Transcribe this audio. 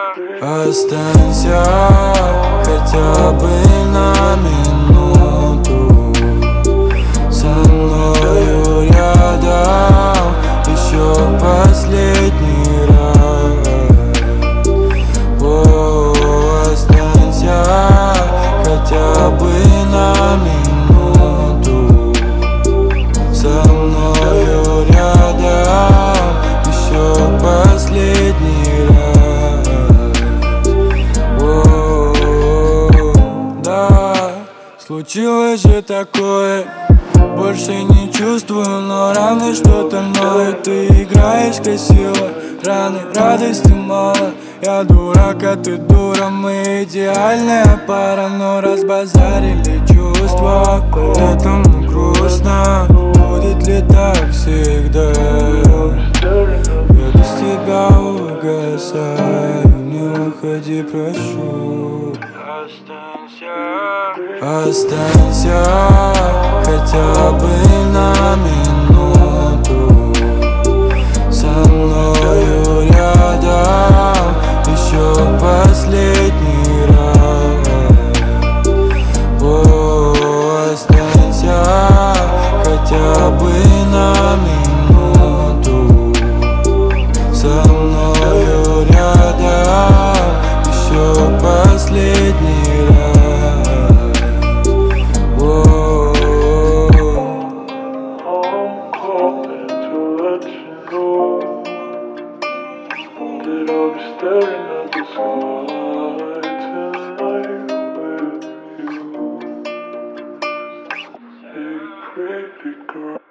Останься хотя бы на минуту со мною рядом, еще последний раз. Останься хотя бы на минуту со мною рядом, еще последний раз. Да, случилось же такое, больше не чувствую, но раны что-то ноют. Ты играешь красиво, раны, радости мало. Я дурак, а ты дура, мы идеальная пара, но разбазарили чувства, поэтому грустно. Будет ли так всегда? Я без тебя угасаю, не уходи, прошу. Останься хотя бы на минуту со мною рядом, еще последний раз. Останься хотя бы на минуту со мною рядом, еще последний раз. That I'll be staring at the sky tonight with you. Hey, pretty girl.